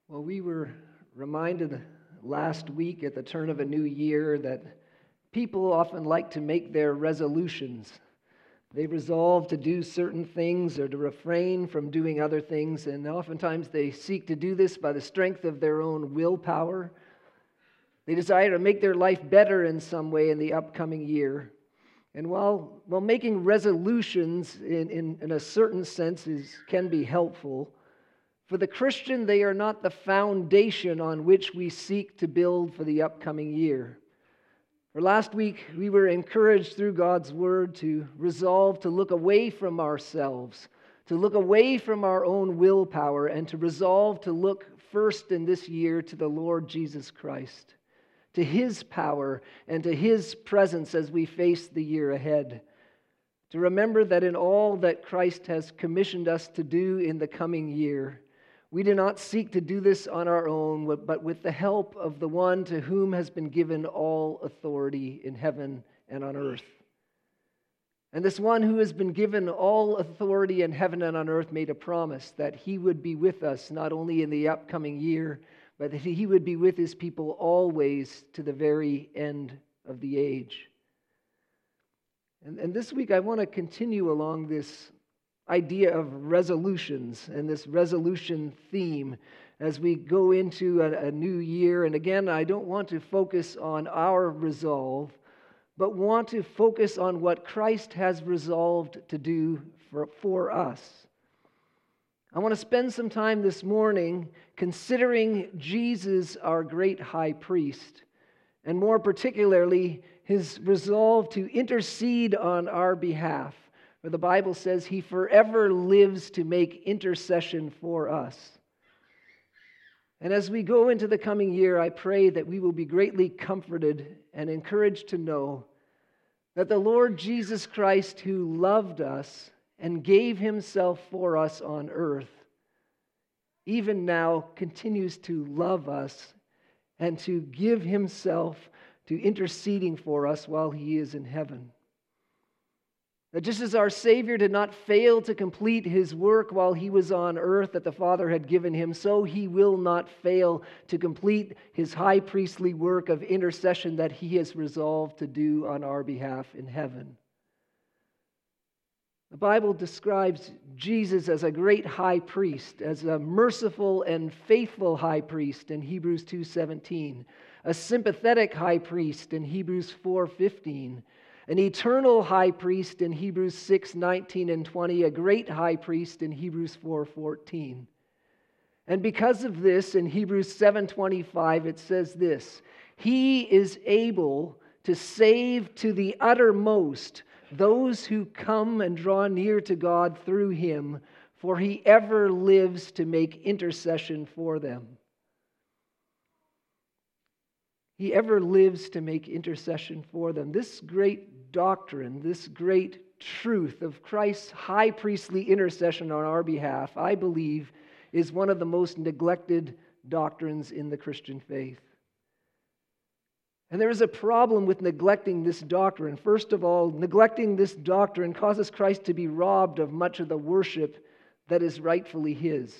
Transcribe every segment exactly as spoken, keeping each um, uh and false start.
Well, we were reminded last week at the turn of a new year that people often like to make their resolutions. They resolve to do certain things or to refrain from doing other things, and oftentimes they seek to do this by the strength of their own willpower. They desire to make their life better in some way in the upcoming year. And while, while making resolutions in, in, in a certain sense is, can be helpful, for the Christian, they are not the foundation on which we seek to build for the upcoming year. For last week, we were encouraged through God's Word to resolve to look away from ourselves, to look away from our own willpower, and to resolve to look first in this year to the Lord Jesus Christ, to His power and to His presence as we face the year ahead. To remember that in all that Christ has commissioned us to do in the coming year, we do not seek to do this on our own, but with the help of the one to whom has been given all authority in heaven and on earth. And this one who has been given all authority in heaven and on earth made a promise that He would be with us not only in the upcoming year, but that He would be with His people always to the very end of the age. And, and this week I want to continue along this idea of resolutions and this resolution theme as we go into a, a new year. And again, I don't want to focus on our resolve, but want to focus on what Christ has resolved to do for, for us. I want to spend some time this morning considering Jesus, our great high priest, and more particularly, His resolve to intercede on our behalf. For the Bible says He forever lives to make intercession for us. And as we go into the coming year, I pray that we will be greatly comforted and encouraged to know that the Lord Jesus Christ, who loved us and gave Himself for us on earth, even now continues to love us and to give Himself to interceding for us while He is in heaven. That just as our Savior did not fail to complete His work while He was on earth that the Father had given Him, so He will not fail to complete His high priestly work of intercession that He has resolved to do on our behalf in heaven. The Bible describes Jesus as a great high priest, as a merciful and faithful high priest in Hebrews two seventeen, a sympathetic high priest in Hebrews four fifteen, an eternal high priest in Hebrews six nineteen and twenty, a great high priest in Hebrews four fourteen. And because of this, in Hebrews seven twenty-five, it says this: He is able to save to the uttermost those who come and draw near to God through Him, for He ever lives to make intercession for them. He ever lives to make intercession for them. This great doctrine, this great truth of Christ's high priestly intercession on our behalf, I believe, is one of the most neglected doctrines in the Christian faith. And there is a problem with neglecting this doctrine. First of all, neglecting this doctrine causes Christ to be robbed of much of the worship that is rightfully His.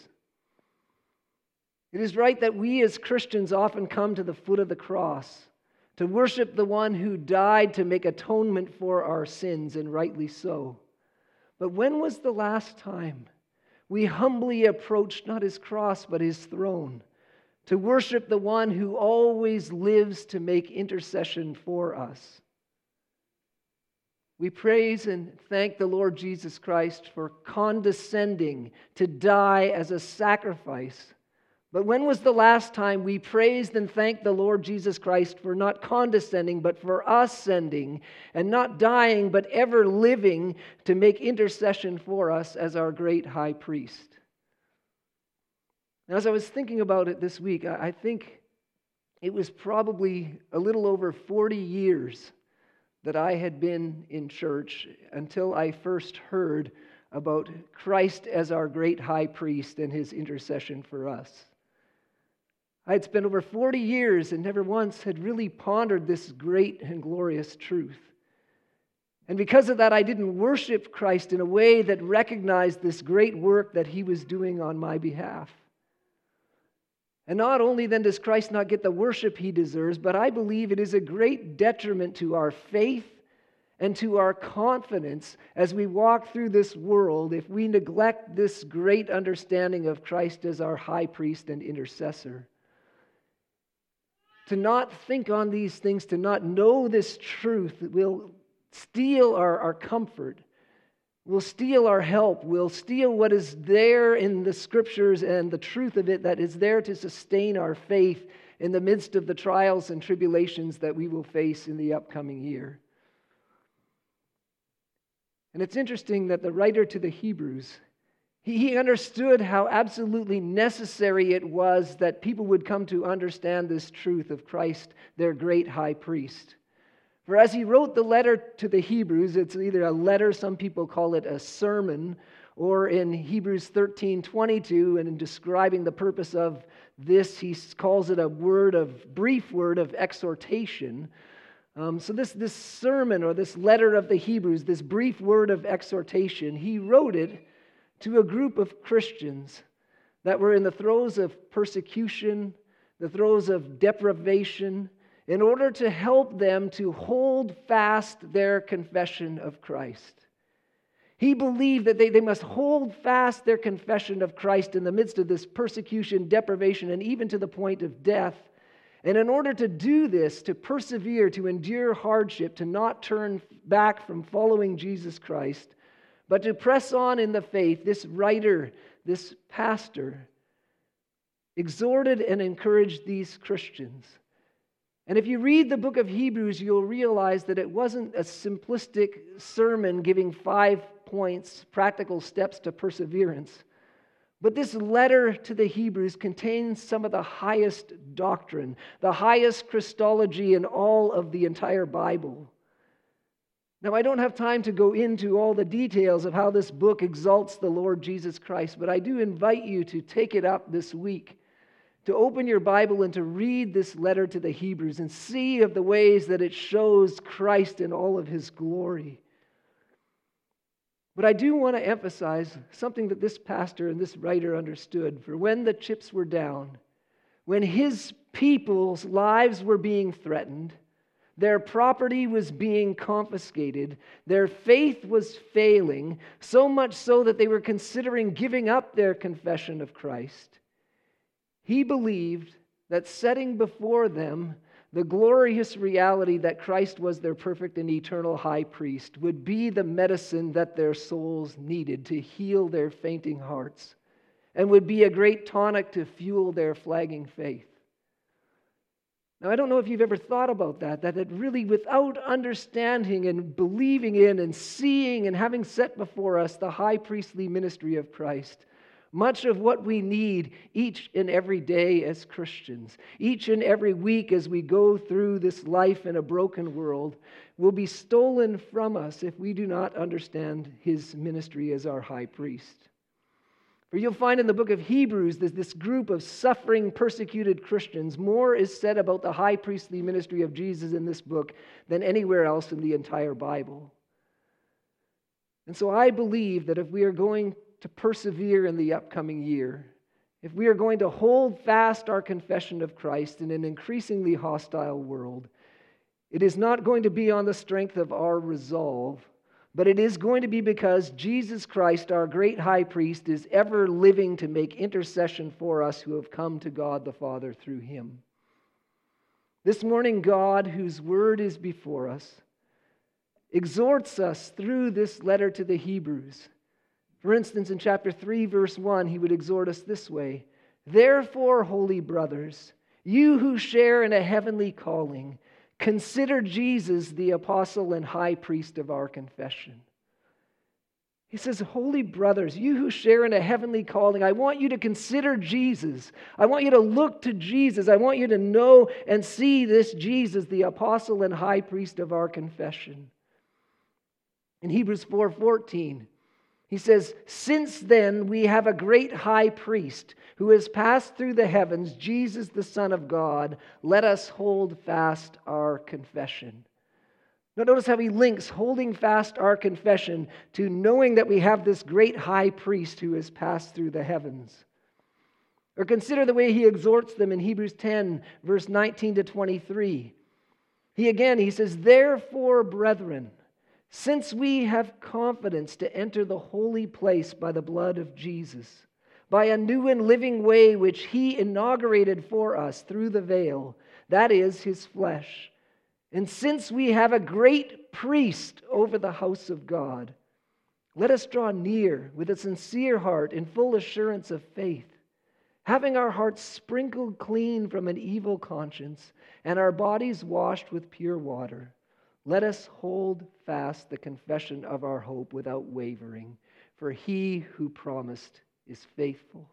It is right that we as Christians often come to the foot of the cross to worship the one who died to make atonement for our sins, and rightly so. But when was the last time we humbly approached not His cross but His throne to worship the one who always lives to make intercession for us? We praise and thank the Lord Jesus Christ for condescending to die as a sacrifice. But when was the last time we praised and thanked the Lord Jesus Christ for not condescending, but for ascending, and not dying, but ever living to make intercession for us as our great high priest? Now, as I was thinking about it this week, I think it was probably a little over forty years that I had been in church until I first heard about Christ as our great high priest and His intercession for us. I had spent over forty years and never once had really pondered this great and glorious truth. And because of that, I didn't worship Christ in a way that recognized this great work that He was doing on my behalf. And not only then does Christ not get the worship he deserves, but I believe it is a great detriment to our faith and to our confidence as we walk through this world if we neglect this great understanding of Christ as our high priest and intercessor. To not think on these things, to not know this truth, will steal our, our comfort, will steal our help, will steal what is there in the Scriptures and the truth of it that is there to sustain our faith in the midst of the trials and tribulations that we will face in the upcoming year. And it's interesting that the writer to the Hebrews, he, he understood how absolutely necessary it was that people would come to understand this truth of Christ, their great high priest. For as he wrote the letter to the Hebrews, it's either a letter, some people call it a sermon, or in Hebrews thirteen twenty-two, and in describing the purpose of this, he calls it a word of, brief word of exhortation. Um, so this, this sermon or this letter of the Hebrews, this brief word of exhortation, he wrote it to a group of Christians that were in the throes of persecution, the throes of deprivation, in order to help them to hold fast their confession of Christ. He believed that they, they must hold fast their confession of Christ in the midst of this persecution, deprivation, and even to the point of death. And in order to do this, to persevere, to endure hardship, to not turn back from following Jesus Christ, but to press on in the faith, this writer, this pastor, exhorted and encouraged these Christians. And if you read the book of Hebrews, you'll realize that it wasn't a simplistic sermon giving five points, practical steps to perseverance. But this letter to the Hebrews contains some of the highest doctrine, the highest Christology in all of the entire Bible. Now, I don't have time to go into all the details of how this book exalts the Lord Jesus Christ, but I do invite you to take it up this week, to open your Bible and to read this letter to the Hebrews and see of the ways that it shows Christ in all of his glory. But I do want to emphasize something that this pastor and this writer understood. For when the chips were down, when his people's lives were being threatened, their property was being confiscated, their faith was failing, so much so that they were considering giving up their confession of Christ, he believed that setting before them the glorious reality that Christ was their perfect and eternal high priest would be the medicine that their souls needed to heal their fainting hearts, and would be a great tonic to fuel their flagging faith. Now, I don't know if you've ever thought about that, that it really, without understanding and believing in and seeing and having set before us the high priestly ministry of Christ, much of what we need each and every day as Christians, each and every week as we go through this life in a broken world, will be stolen from us if we do not understand his ministry as our high priest. For you'll find in the book of Hebrews, there's this group of suffering, persecuted Christians. More is said about the high priestly ministry of Jesus in this book than anywhere else in the entire Bible. And so I believe that if we are going to persevere in the upcoming year, if we are going to hold fast our confession of Christ in an increasingly hostile world, it is not going to be on the strength of our resolve, but it is going to be because Jesus Christ, our great high priest, is ever living to make intercession for us who have come to God the Father through him. This morning, God, whose word is before us, exhorts us through this letter to the Hebrews. For instance, in chapter three, verse one, he would exhort us this way: "Therefore, holy brothers, you who share in a heavenly calling, consider Jesus the apostle and high priest of our confession." He says, holy brothers, you who share in a heavenly calling, I want you to consider Jesus. I want you to look to Jesus. I want you to know and see this Jesus, the apostle and high priest of our confession. In Hebrews four fourteen, he says, "Since then we have a great high priest who has passed through the heavens, Jesus the Son of God. Let us hold fast our confession." Now notice how he links holding fast our confession to knowing that we have this great high priest who has passed through the heavens. Or consider the way he exhorts them in Hebrews ten, verse nineteen to twenty-three. He again, he says, "Therefore, brethren, since we have confidence to enter the holy place by the blood of Jesus, by a new and living way which he inaugurated for us through the veil, that is, his flesh. And since we have a great priest over the house of God, let us draw near with a sincere heart in full assurance of faith, having our hearts sprinkled clean from an evil conscience and our bodies washed with pure water. Let us hold fast the confession of our hope without wavering, for he who promised is faithful."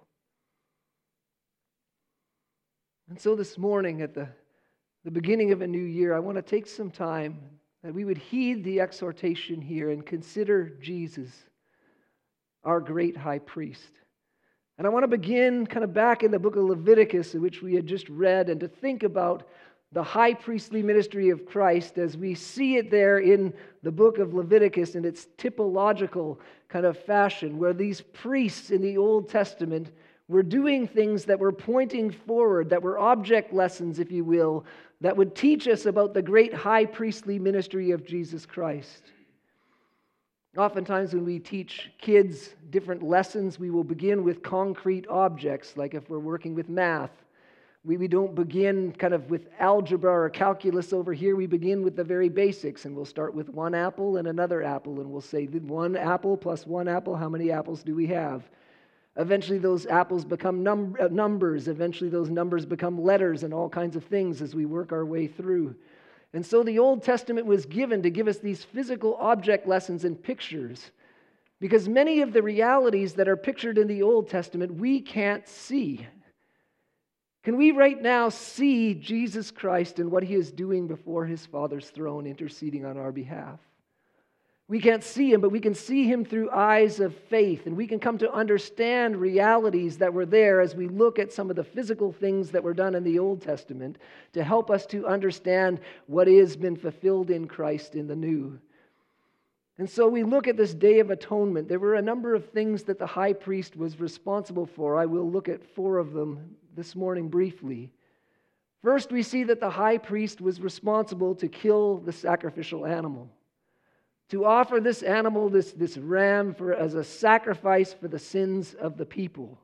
And so this morning at the, the beginning of a new year, I want to take some time that we would heed the exhortation here and consider Jesus, our great high priest. And I want to begin kind of back in the book of Leviticus, which we had just read, and to think about the high priestly ministry of Christ as we see it there in the book of Leviticus in its typological kind of fashion, where these priests in the Old Testament were doing things that were pointing forward, that were object lessons, if you will, that would teach us about the great high priestly ministry of Jesus Christ. Oftentimes when we teach kids different lessons, we will begin with concrete objects, like if we're working with math. We, we don't begin kind of with algebra or calculus over here. We begin with the very basics, and we'll start with one apple and another apple, and we'll say, one apple plus one apple, how many apples do we have? Eventually those apples become num- uh, numbers. Eventually those numbers become letters and all kinds of things as we work our way through. And so the Old Testament was given to give us these physical object lessons and pictures, because many of the realities that are pictured in the Old Testament we can't see. Can we right now see Jesus Christ and what he is doing before his Father's throne, interceding on our behalf? We can't see him, but we can see him through eyes of faith, and we can come to understand realities that were there as we look at some of the physical things that were done in the Old Testament to help us to understand what has been fulfilled in Christ in the New. And so we look at this Day of Atonement. There were a number of things that the high priest was responsible for. I will look at four of them this morning briefly. First, we see that the high priest was responsible to kill the sacrificial animal, to offer this animal, this, this ram, for, as a sacrifice for the sins of the people.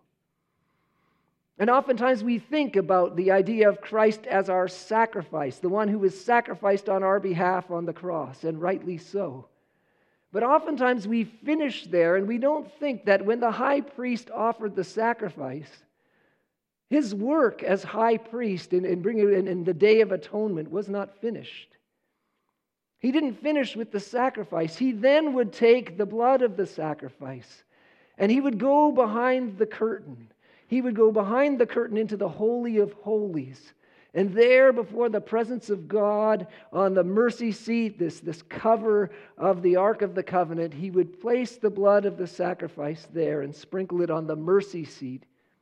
And oftentimes we think about the idea of Christ as our sacrifice, the one who was sacrificed on our behalf on the cross, and rightly so. But oftentimes we finish there, and we don't think that when the high priest offered the sacrifice, his work as high priest in, in bringing in, in the Day of Atonement was not finished. He didn't finish with the sacrifice. He then would take the blood of the sacrifice, and he would go behind the curtain. He would go behind the curtain into the Holy of Holies. And there, before the presence of God, on the mercy seat, this, this cover of the Ark of the Covenant, he would place the blood of the sacrifice there and sprinkle it on the mercy seat.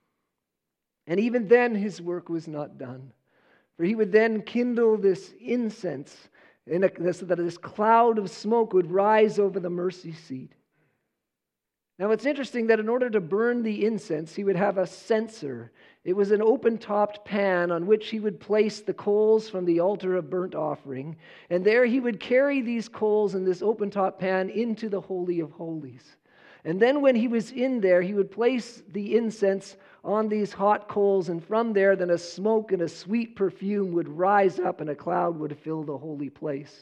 And even then, his work was not done. For he would then kindle this incense, and so that this cloud of smoke would rise over the mercy seat. Now, it's interesting that in order to burn the incense, he would have a censer. It was an open-topped pan on which he would place the coals from the altar of burnt offering. And there he would carry these coals in this open-top pan into the Holy of Holies. And then when he was in there, he would place the incense on these hot coals. And from there, then a smoke and a sweet perfume would rise up, and a cloud would fill the holy place.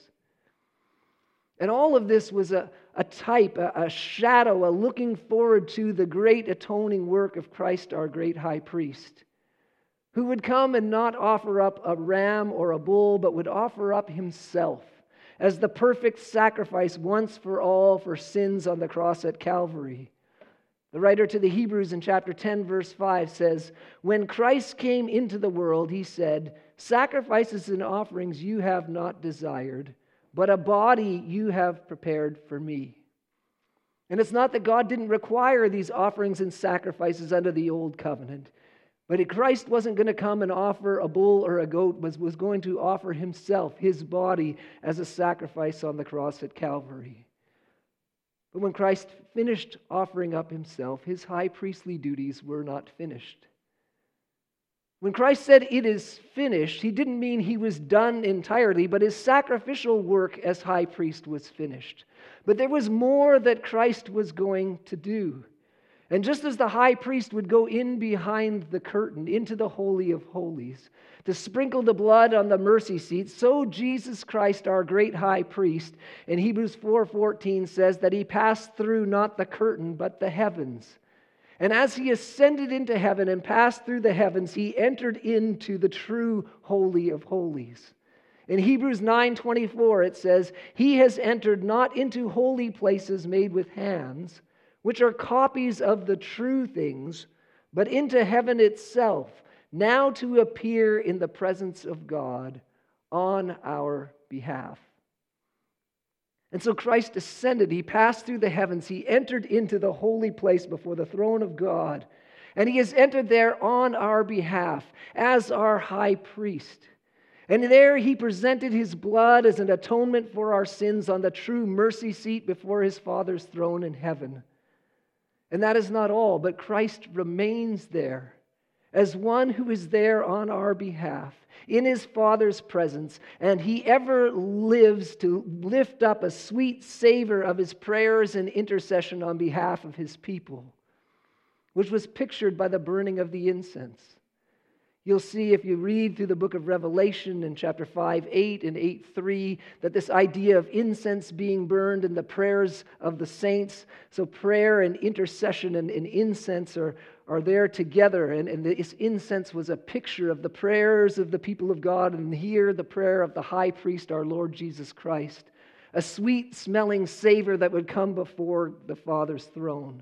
And all of this was a, a type, a, a shadow, a looking forward to the great atoning work of Christ, our great high priest, who would come and not offer up a ram or a bull, but would offer up himself as the perfect sacrifice once for all for sins on the cross at Calvary. The writer to the Hebrews in chapter ten, verse five says, "When Christ came into the world, he said, 'Sacrifices and offerings you have not desired, but a body you have prepared for me.'" And it's not that God didn't require these offerings and sacrifices under the old covenant, but Christ wasn't going to come and offer a bull or a goat, but was going to offer himself, his body, as a sacrifice on the cross at Calvary. But when Christ finished offering up himself, his high priestly duties were not finished. When Christ said it is finished, he didn't mean he was done entirely, but his sacrificial work as high priest was finished. But there was more that Christ was going to do. And just as the high priest would go in behind the curtain into the Holy of Holies to sprinkle the blood on the mercy seat, so Jesus Christ, our great high priest, in Hebrews four fourteen says that he passed through not the curtain but the heavens. And as he ascended into heaven and passed through the heavens, he entered into the true Holy of Holies. In Hebrews nine twenty-four it says, he has entered not into holy places made with hands, which are copies of the true things, but into heaven itself, now to appear in the presence of God on our behalf. And so Christ ascended, he passed through the heavens, he entered into the holy place before the throne of God, and he has entered there on our behalf as our high priest. And there he presented his blood as an atonement for our sins on the true mercy seat before his Father's throne in heaven. And that is not all, but Christ remains there as one who is there on our behalf in his Father's presence, and he ever lives to lift up a sweet savor of his prayers and intercession on behalf of his people, which was pictured by the burning of the incense. You'll see if you read through the book of Revelation in chapter five eight and eight three that this idea of incense being burned and the prayers of the saints, so prayer and intercession and, and incense are, are there together. And, and this incense was a picture of the prayers of the people of God, and here the prayer of the high priest, our Lord Jesus Christ, a sweet smelling savor that would come before the Father's throne.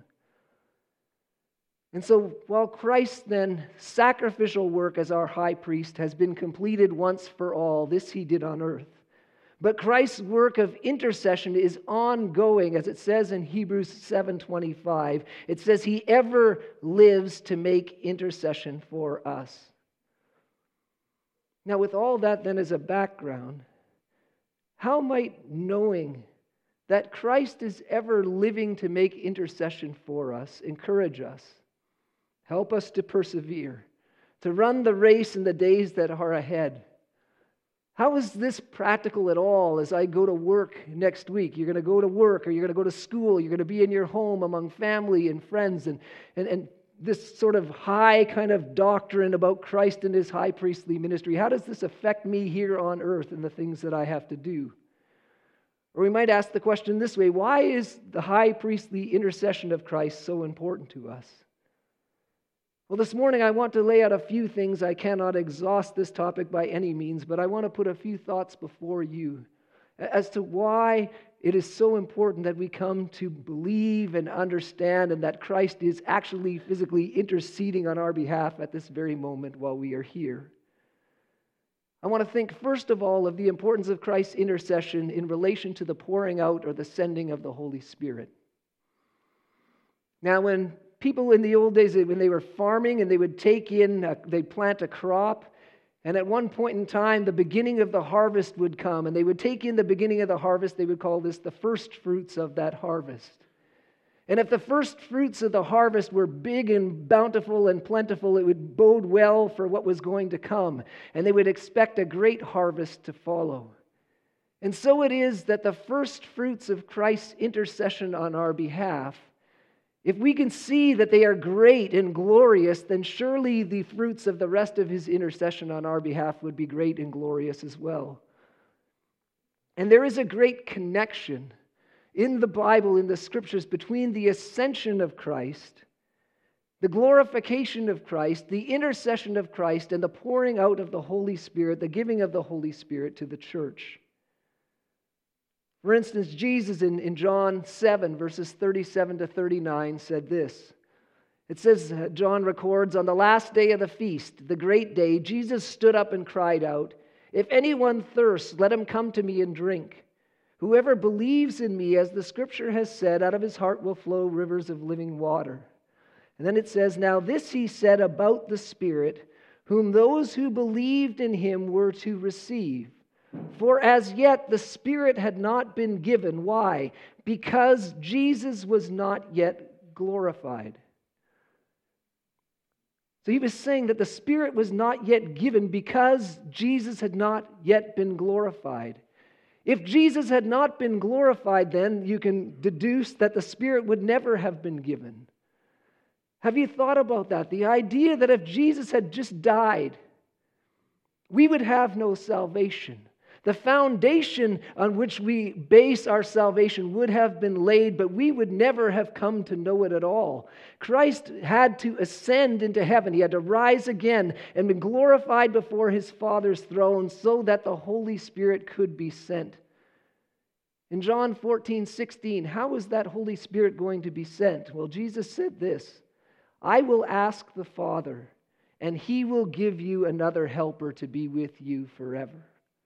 And so while Christ's then sacrificial work as our high priest has been completed once for all, this he did on earth, but Christ's work of intercession is ongoing, as it says in Hebrews seven twenty-five. It says he ever lives to make intercession for us. Now with all that then as a background, how might knowing that Christ is ever living to make intercession for us encourage us? Help us to persevere, to run the race in the days that are ahead. How is this practical at all as I go to work next week? You're going to go to work, or you're going to go to school, you're going to be in your home among family and friends, and, and, and this sort of high kind of doctrine about Christ and his high priestly ministry. How does this affect me here on earth and the things that I have to do? Or we might ask the question this way: why is the high priestly intercession of Christ so important to us? Well, this morning I want to lay out a few things. I cannot exhaust this topic by any means, but I want to put a few thoughts before you as to why it is so important that we come to believe and understand, and that Christ is actually physically interceding on our behalf at this very moment while we are here. I want to think first of all of the importance of Christ's intercession in relation to the pouring out or the sending of the Holy Spirit. Now, when people in the old days, when they were farming and they would take in, a, they'd plant a crop, and at one point in time, the beginning of the harvest would come, and they would take in the beginning of the harvest. They would call this the first fruits of that harvest. And if the first fruits of the harvest were big and bountiful and plentiful, it would bode well for what was going to come, and they would expect a great harvest to follow. And so it is that the first fruits of Christ's intercession on our behalf, if we can see that they are great and glorious, then surely the fruits of the rest of his intercession on our behalf would be great and glorious as well. And there is a great connection in the Bible, in the Scriptures, between the ascension of Christ, the glorification of Christ, the intercession of Christ, and the pouring out of the Holy Spirit, the giving of the Holy Spirit to the church. For instance, Jesus in, in John seven, verses thirty-seven to thirty-nine said this. It says, John records, on the last day of the feast, the great day, Jesus stood up and cried out, "If anyone thirsts, let him come to me and drink. Whoever believes in me, as the Scripture has said, out of his heart will flow rivers of living water." And then it says, "Now this he said about the Spirit, whom those who believed in him were to receive. For as yet the Spirit had not been given." Why? Because Jesus was not yet glorified. So he was saying that the Spirit was not yet given because Jesus had not yet been glorified. If Jesus had not been glorified, then you can deduce that the Spirit would never have been given. Have you thought about that? The idea that if Jesus had just died, we would have no salvation. The foundation on which we base our salvation would have been laid, but we would never have come to know it at all. Christ had to ascend into heaven. He had to rise again and be glorified before his Father's throne so that the Holy Spirit could be sent. In John fourteen sixteen, how is that Holy Spirit going to be sent? Well, Jesus said this, "I will ask the Father, and he will give you another helper to be with you forever."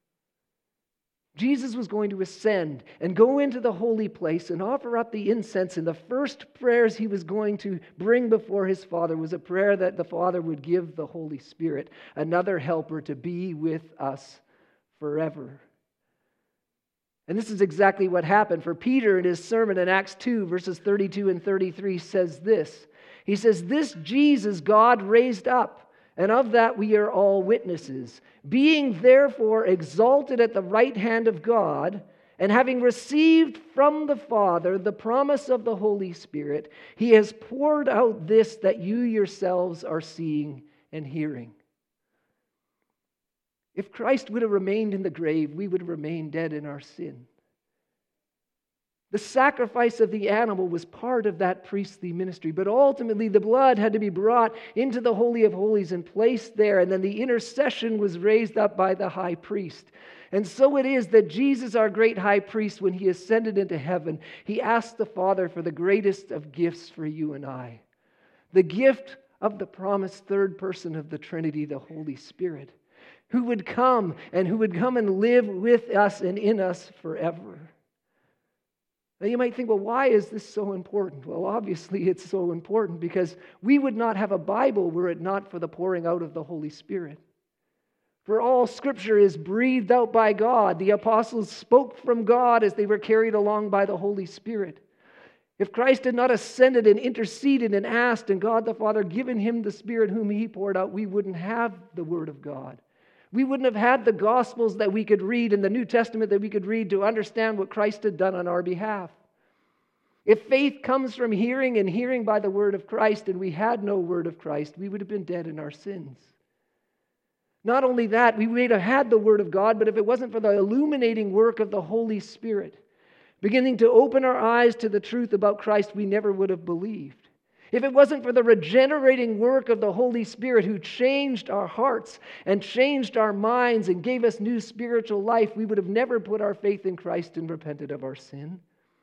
Jesus was going to ascend and go into the holy place and offer up the incense. And the first prayers he was going to bring before his Father was a prayer that the Father would give the Holy Spirit, another helper to be with us forever. And this is exactly what happened. For Peter in his sermon in Acts two, verses thirty-two and thirty-three says this. He says, "This Jesus God raised up, and of that we are all witnesses. Being therefore exalted at the right hand of God, and having received from the Father the promise of the Holy Spirit, he has poured out this that you yourselves are seeing and hearing." If Christ would have remained in the grave, we would have remained dead in our sin. The sacrifice of the animal was part of that priestly ministry, but ultimately the blood had to be brought into the Holy of Holies and placed there, and then the intercession was raised up by the high priest. And so it is that Jesus, our great high priest, when he ascended into heaven, he asked the Father for the greatest of gifts for you and I. The gift of the promised third person of the Trinity, the Holy Spirit, who would come and who would come and live with us and in us forever. Now you might think, well, why is this so important? Well, obviously it's so important because we would not have a Bible were it not for the pouring out of the Holy Spirit. For all Scripture is breathed out by God. The apostles spoke from God as they were carried along by the Holy Spirit. If Christ had not ascended and interceded and asked, and God the Father given him the Spirit whom he poured out, we wouldn't have the Word of God. We wouldn't have had the Gospels that we could read and the New Testament that we could read to understand what Christ had done on our behalf. If faith comes from hearing and hearing by the word of Christ, and we had no word of Christ, we would have been dead in our sins. Not only that, we would have had the word of God, but if it wasn't for the illuminating work of the Holy Spirit, beginning to open our eyes to the truth about Christ, we never would have believed. If it wasn't for the regenerating work of the Holy Spirit who changed our hearts and changed our minds and gave us new spiritual life, we would have never put our faith in Christ and repented of our sin.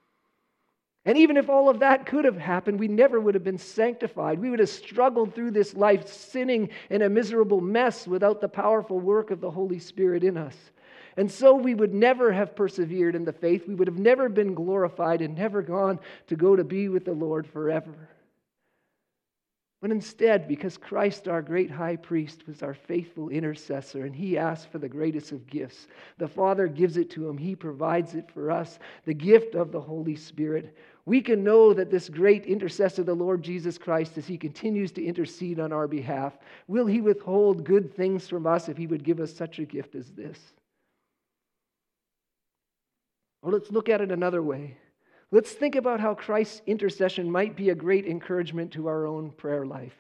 And even if all of that could have happened, we never would have been sanctified. We would have struggled through this life sinning in a miserable mess without the powerful work of the Holy Spirit in us. And so we would never have persevered in the faith. We would have never been glorified and never gone to go to be with the Lord forever. But instead, because Christ, our great high priest, was our faithful intercessor, and he asked for the greatest of gifts, the Father gives it to him. He provides it for us, the gift of the Holy Spirit. We can know that this great intercessor, the Lord Jesus Christ, as he continues to intercede on our behalf, will he withhold good things from us if he would give us such a gift as this? Or let's look at it another way. Let's think about how Christ's intercession might be a great encouragement to our own prayer life.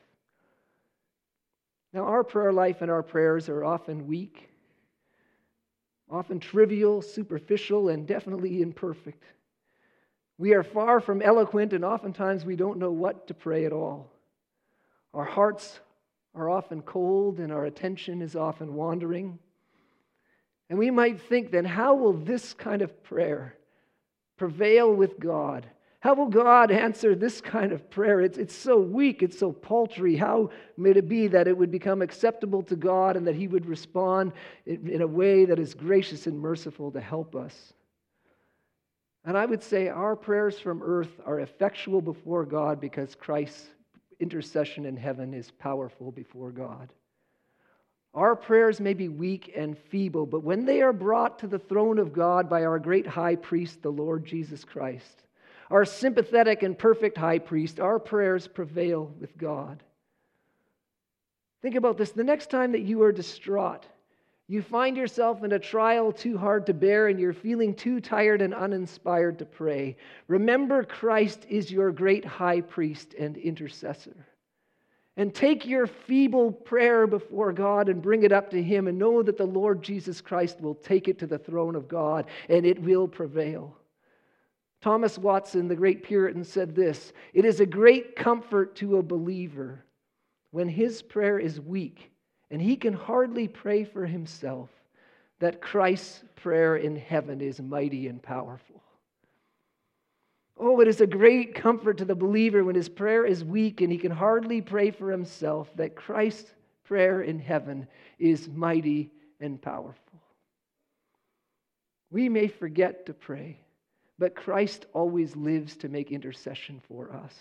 Now, our prayer life and our prayers are often weak, often trivial, superficial, and definitely imperfect. We are far from eloquent, and oftentimes we don't know what to pray at all. Our hearts are often cold, and our attention is often wandering. And we might think then, how will this kind of prayer prevail with God? How will God answer this kind of prayer? It's, it's so weak, it's so paltry. How may it be that it would become acceptable to God and that he would respond in, in a way that is gracious and merciful to help us? And I would say our prayers from earth are effectual before God because Christ's intercession in heaven is powerful before God. Our prayers may be weak and feeble, but when they are brought to the throne of God by our great high priest, the Lord Jesus Christ, our sympathetic and perfect high priest, our prayers prevail with God. Think about this. The next time that you are distraught, you find yourself in a trial too hard to bear and you're feeling too tired and uninspired to pray, remember Christ is your great high priest and intercessor. And take your feeble prayer before God and bring it up to Him, and know that the Lord Jesus Christ will take it to the throne of God and it will prevail. Thomas Watson, the great Puritan, said this: "It is a great comfort to a believer when his prayer is weak and he can hardly pray for himself, that Christ's prayer in heaven is mighty and powerful." Oh, it is a great comfort to the believer when his prayer is weak and he can hardly pray for himself, that Christ's prayer in heaven is mighty and powerful. We may forget to pray, but Christ always lives to make intercession for us.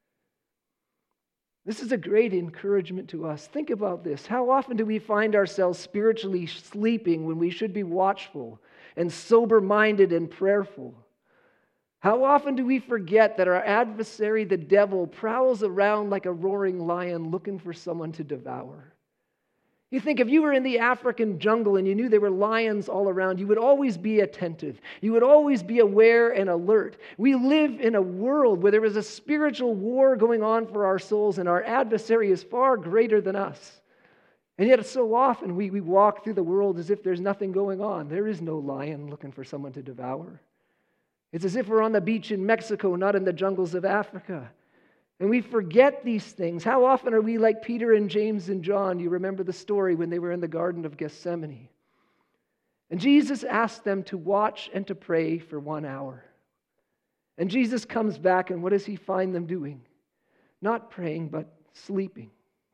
This is a great encouragement to us. Think about this. How often do we find ourselves spiritually sleeping when we should be watchful and sober-minded and prayerful? How often do we forget that our adversary, the devil, prowls around like a roaring lion looking for someone to devour? You think if you were in the African jungle and you knew there were lions all around, you would always be attentive. You would always be aware and alert. We live in a world where there is a spiritual war going on for our souls, and our adversary is far greater than us. And yet so often we, we walk through the world as if there's nothing going on. There is no lion looking for someone to devour. It's as if we're on the beach in Mexico, not in the jungles of Africa. And we forget these things. How often are we like Peter and James and John? You remember the story when they were in the Garden of Gethsemane. And Jesus asked them to watch and to pray for one hour. And Jesus comes back, and what does He find them doing? Not praying, but sleeping.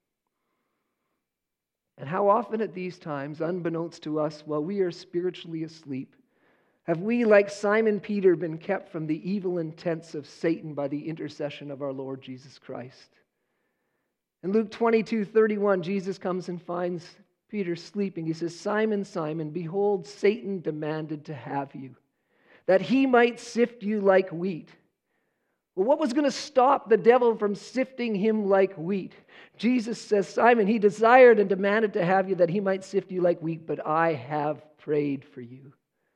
And how often at these times, unbeknownst to us, while we are spiritually asleep, have we, like Simon Peter, been kept from the evil intents of Satan by the intercession of our Lord Jesus Christ? In Luke twenty-two thirty-one, Jesus comes and finds Peter sleeping. He says, "Simon, Simon, behold, Satan demanded to have you, that he might sift you like wheat." Well, what was going to stop the devil from sifting him like wheat? Jesus says, "Simon, he desired and demanded to have you that he might sift you like wheat, but I have prayed for you."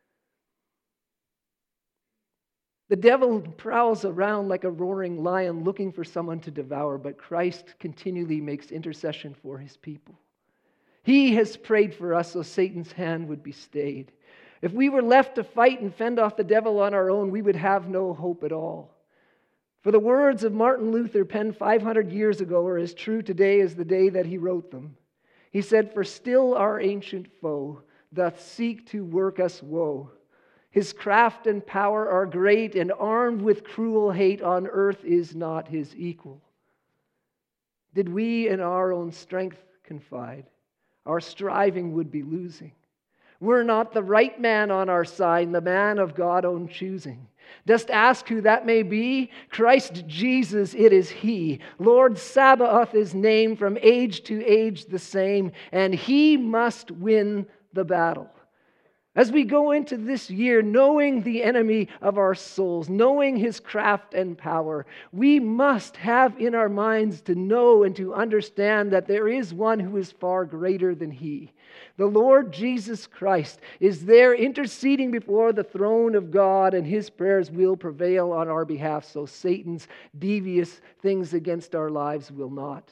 The devil prowls around like a roaring lion looking for someone to devour, but Christ continually makes intercession for His people. He has prayed for us so Satan's hand would be stayed. If we were left to fight and fend off the devil on our own, we would have no hope at all. For the words of Martin Luther, penned five hundred years ago, are as true today as the day that he wrote them. He said, "For still our ancient foe doth seek to work us woe. His craft and power are great, and armed with cruel hate on earth is not his equal. Did we in our own strength confide, our striving would be losing. We're not the right man on our side, the man of God own choosing. Dost ask who that may be? Christ Jesus, it is He. Lord Sabaoth is name, from age to age the same, and He must win the battle." As we go into this year, knowing the enemy of our souls, knowing his craft and power, we must have in our minds to know and to understand that there is one who is far greater than he. The Lord Jesus Christ is there interceding before the throne of God, and His prayers will prevail on our behalf, so Satan's devious things against our lives will not.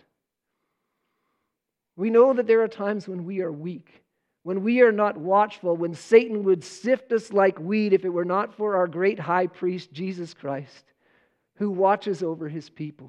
We know that there are times when we are weak, when we are not watchful, when Satan would sift us like wheat if it were not for our great high priest, Jesus Christ, who watches over His people.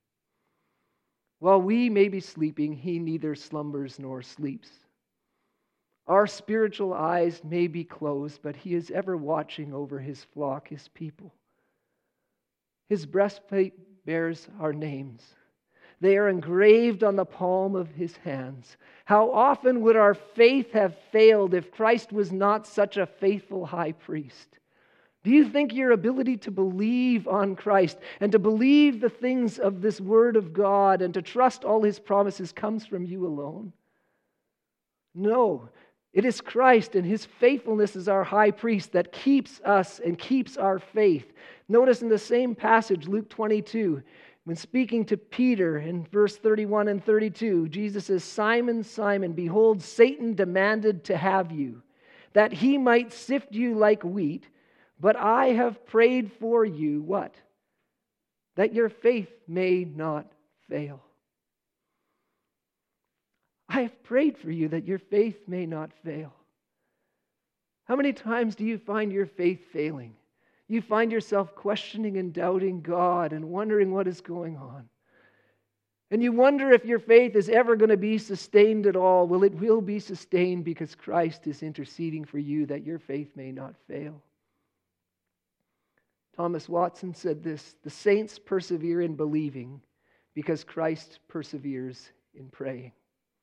While we may be sleeping, He neither slumbers nor sleeps. Our spiritual eyes may be closed, but He is ever watching over His flock, His people. His breastplate bears our names. They are engraved on the palm of His hands. How often would our faith have failed if Christ was not such a faithful high priest? Do you think your ability to believe on Christ and to believe the things of this Word of God and to trust all His promises comes from you alone? No. It is Christ and His faithfulness as our high priest that keeps us and keeps our faith. Notice in the same passage, Luke twenty-two, When speaking to Peter in verse thirty-one and thirty-two, Jesus says, Simon, Simon, behold, Satan demanded to have you, that he might sift you like wheat, but I have prayed for you, what? That your faith may not fail. I have prayed for you that your faith may not fail. How many times do you find your faith failing? You find yourself questioning and doubting God and wondering what is going on. And you wonder if your faith is ever going to be sustained at all. Well, it will be sustained because Christ is interceding for you that your faith may not fail. Thomas Watson said this, the saints persevere in believing because Christ perseveres in praying.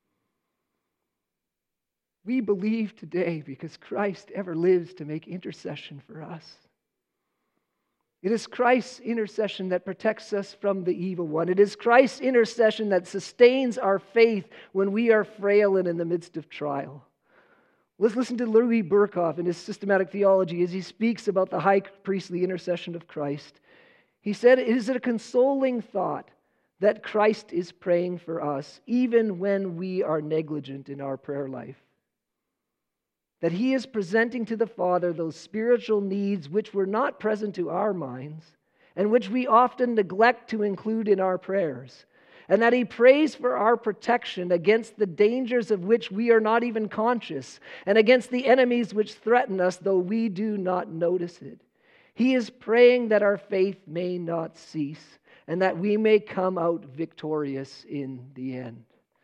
We believe today because Christ ever lives to make intercession for us. It is Christ's intercession that protects us from the evil one. It is Christ's intercession that sustains our faith when we are frail and in the midst of trial. Let's listen to Louis Berkhoff in his systematic theology as he speaks about the high priestly intercession of Christ. He said, "Is it a consoling thought that Christ is praying for us even when we are negligent in our prayer life? That He is presenting to the Father those spiritual needs which were not present to our minds and which we often neglect to include in our prayers, and that He prays for our protection against the dangers of which we are not even conscious and against the enemies which threaten us, though we do not notice it. He is praying that our faith may not cease and that we may come out victorious in the end."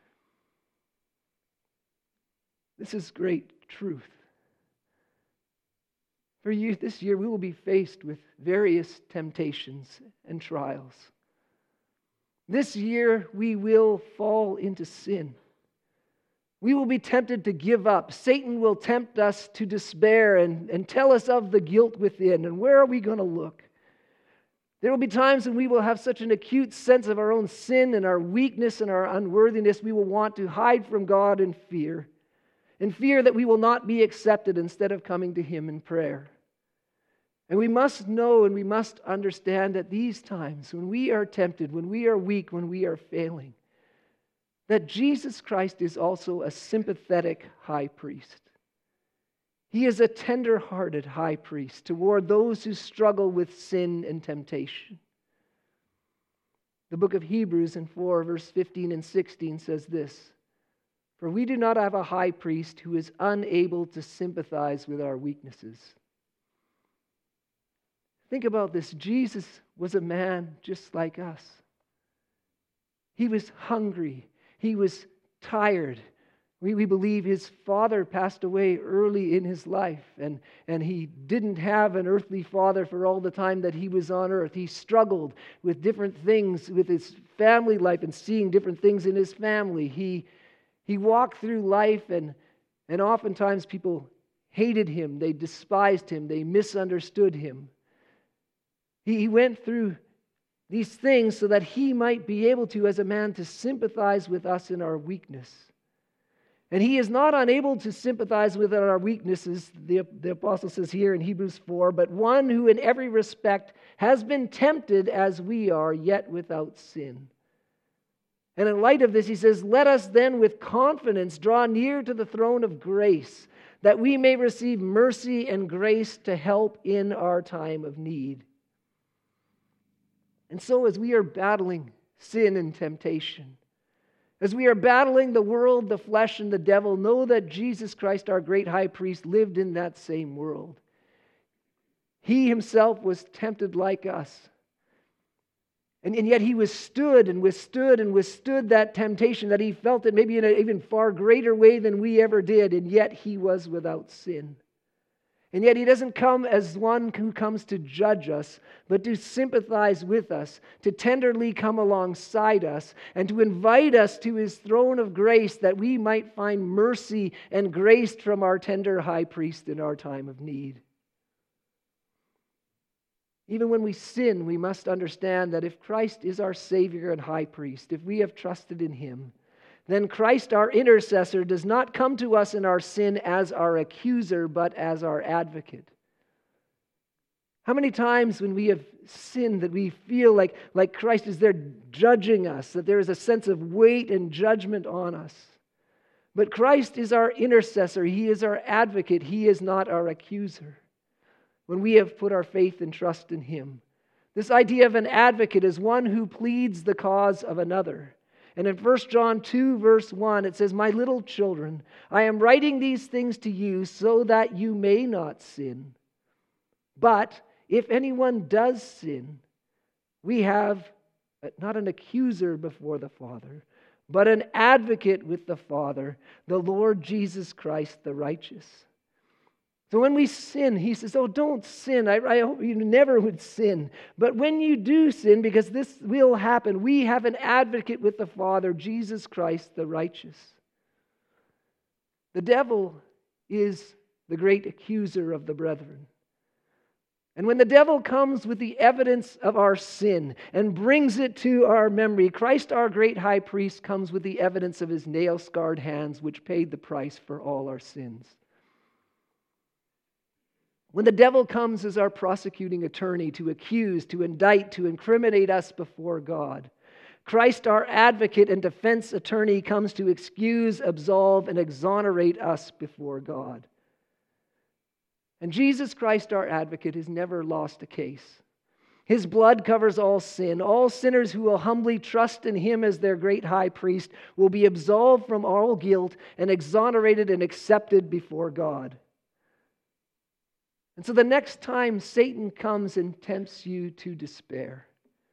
This is great truth. For you this year, we will be faced with various temptations and trials. This year, we will fall into sin. We will be tempted to give up. Satan will tempt us to despair and, and tell us of the guilt within. And where are we going to look? There will be times when we will have such an acute sense of our own sin and our weakness and our unworthiness, we will want to hide from God in fear. In fear that we will not be accepted instead of coming to Him in prayer. And we must know and we must understand that these times when we are tempted, when we are weak, when we are failing, that Jesus Christ is also a sympathetic high priest. He is a tender-hearted high priest toward those who struggle with sin and temptation. The book of Hebrews in four, verse fifteen and sixteen says this, "For we do not have a high priest who is unable to sympathize with our weaknesses." Think about this. Jesus was a man just like us. He was hungry. He was tired. We, we believe his father passed away early in his life, and, and he didn't have an earthly father for all the time that he was on earth. He struggled with different things with his family life and seeing different things in his family. He He walked through life, and, and oftentimes people hated him. They despised him. They misunderstood him. He, he went through these things so that he might be able to, as a man, to sympathize with us in our weakness. And he is not unable to sympathize with our weaknesses, the, the apostle says here in Hebrews four, but one who in every respect has been tempted as we are, yet without sin. And in light of this, he says, "Let us then with confidence draw near to the throne of grace, that we may receive mercy and grace to help in our time of need." And so as we are battling sin and temptation, as we are battling the world, the flesh, and the devil, know that Jesus Christ, our great high priest, lived in that same world. He himself was tempted like us. And, and yet he withstood and withstood and withstood that temptation, that he felt it maybe in an even far greater way than we ever did, and yet he was without sin. And yet he doesn't come as one who comes to judge us, but to sympathize with us, to tenderly come alongside us, and to invite us to his throne of grace that we might find mercy and grace from our tender high priest in our time of need. Even when we sin, we must understand that if Christ is our Savior and high priest, if we have trusted in him, then Christ, our intercessor, does not come to us in our sin as our accuser, but as our advocate. How many times when we have sinned that we feel like, like Christ is there judging us, that there is a sense of weight and judgment on us. But Christ is our intercessor. He is our advocate. He is not our accuser. When we have put our faith and trust in Him. This idea of an advocate is one who pleads the cause of another. And in First John two, verse one, it says, "My little children, I am writing these things to you so that you may not sin. But if anyone does sin, we have not an accuser before the Father, but an advocate with the Father, the Lord Jesus Christ, the righteous." So when we sin, he says, oh, don't sin. I, I hope you never would sin. But when you do sin, because this will happen, we have an advocate with the Father, Jesus Christ, the righteous. The devil is the great accuser of the brethren. And when the devil comes with the evidence of our sin and brings it to our memory, Christ, our great high priest, comes with the evidence of his nail-scarred hands, which paid the price for all our sins. When the devil comes as our prosecuting attorney to accuse, to indict, to incriminate us before God, Christ, our advocate and defense attorney, comes to excuse, absolve, and exonerate us before God. And Jesus Christ, our advocate, has never lost a case. His blood covers all sin. All sinners who will humbly trust in Him as their great high priest will be absolved from all guilt and exonerated and accepted before God. And so the next time Satan comes and tempts you to despair,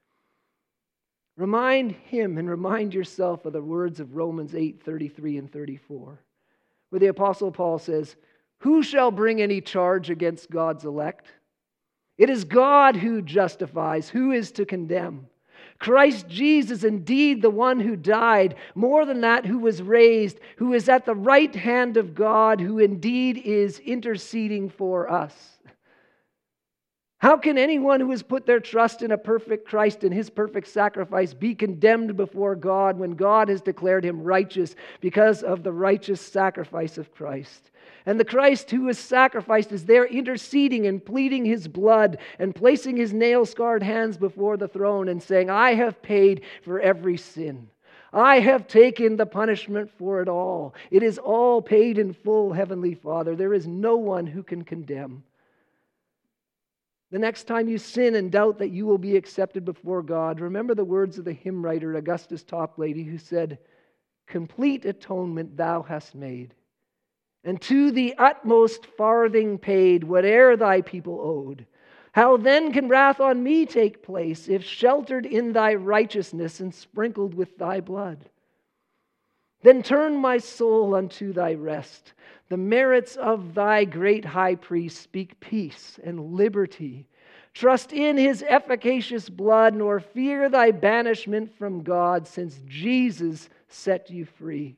remind him and remind yourself of the words of Romans eight, thirty-three and thirty-four, where the Apostle Paul says, "Who shall bring any charge against God's elect? It is God who justifies. Who is to condemn? Christ Jesus, indeed the one who died, more than that, who was raised, who is at the right hand of God, who indeed is interceding for us." How can anyone who has put their trust in a perfect Christ and His perfect sacrifice be condemned before God when God has declared him righteous because of the righteous sacrifice of Christ? And the Christ who was sacrificed is there interceding and pleading His blood and placing His nail-scarred hands before the throne and saying, "I have paid for every sin. I have taken the punishment for it all. It is all paid in full, Heavenly Father. There is no one who can condemn." The next time you sin and doubt that you will be accepted before God, remember the words of the hymn writer Augustus Toplady, who said, "Complete atonement thou hast made, and to the utmost farthing paid whate'er thy people owed. How then can wrath on me take place, if sheltered in thy righteousness and sprinkled with thy blood? Then turn my soul unto thy rest. The merits of thy great high priest speak peace and liberty. Trust in his efficacious blood, nor fear thy banishment from God, since Jesus set you free."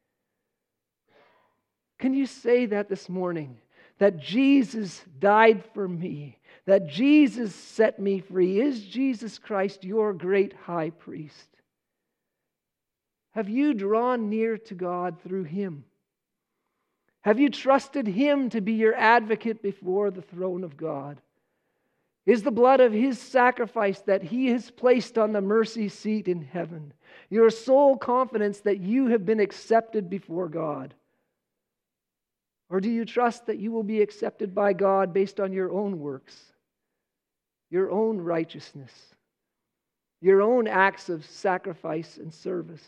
Can you say that this morning? That Jesus died for me, that Jesus set me free. Is Jesus Christ your great high priest? Have you drawn near to God through Him? Have you trusted Him to be your advocate before the throne of God? Is the blood of His sacrifice that He has placed on the mercy seat in heaven your sole confidence that you have been accepted before God? Or do you trust that you will be accepted by God based on your own works, your own righteousness, your own acts of sacrifice and service?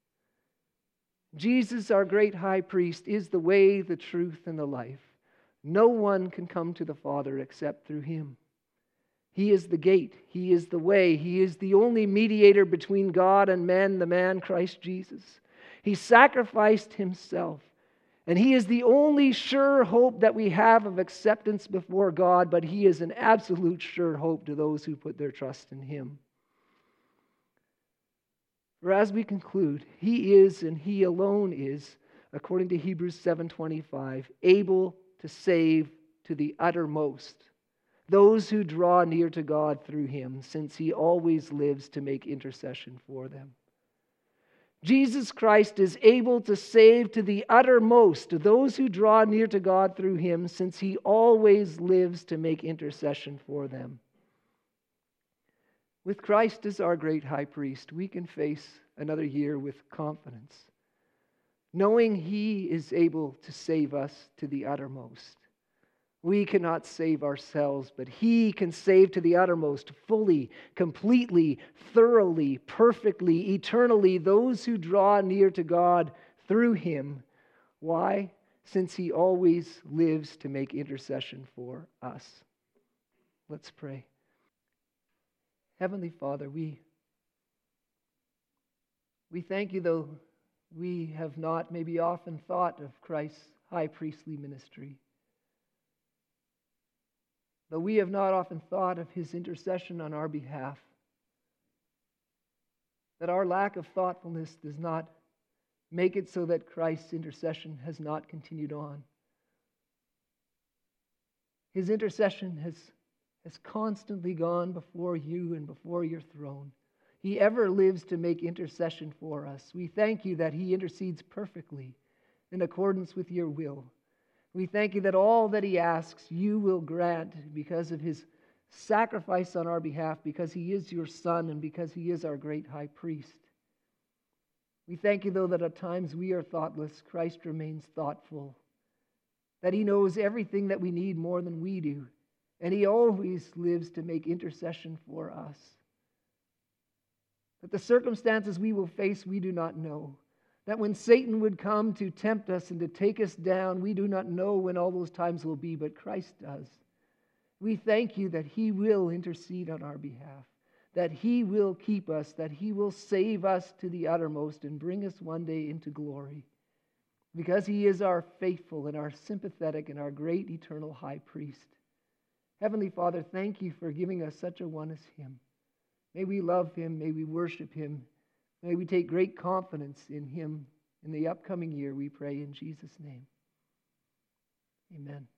Jesus, our great high priest, is the way, the truth, and the life. No one can come to the Father except through Him. He is the gate. He is the way. He is the only mediator between God and man, the man Christ Jesus. He sacrificed Himself. And He is the only sure hope that we have of acceptance before God, but He is an absolute sure hope to those who put their trust in Him. For as we conclude, He is and He alone is, according to Hebrews seven twenty-five, able to save to the uttermost those who draw near to God through Him, since He always lives to make intercession for them. Jesus Christ is able to save to the uttermost those who draw near to God through him, since he always lives to make intercession for them. With Christ as our great high priest, we can face another year with confidence, knowing he is able to save us to the uttermost. We cannot save ourselves, but he can save to the uttermost, fully, completely, thoroughly, perfectly, eternally, those who draw near to God through him. Why? Since he always lives to make intercession for us. Let's pray. Heavenly Father, we, we thank you, though we have not maybe often thought of Christ's high priestly ministry. Though we have not often thought of his intercession on our behalf, that our lack of thoughtfulness does not make it so that Christ's intercession has not continued on. His intercession has, has constantly gone before you and before your throne. He ever lives to make intercession for us. We thank you that he intercedes perfectly in accordance with your will. We thank you that all that he asks, you will grant because of his sacrifice on our behalf, because he is your Son and because he is our great high priest. We thank you, though, that at times we are thoughtless, Christ remains thoughtful, that he knows everything that we need more than we do, and he always lives to make intercession for us. That the circumstances we will face, we do not know. That when Satan would come to tempt us and to take us down, we do not know when all those times will be, but Christ does. We thank you that he will intercede on our behalf, that he will keep us, that he will save us to the uttermost and bring us one day into glory, because he is our faithful and our sympathetic and our great eternal high priest. Heavenly Father, thank you for giving us such a one as him. May we love him, may we worship him. May we take great confidence in him in the upcoming year, we pray in Jesus' name. Amen.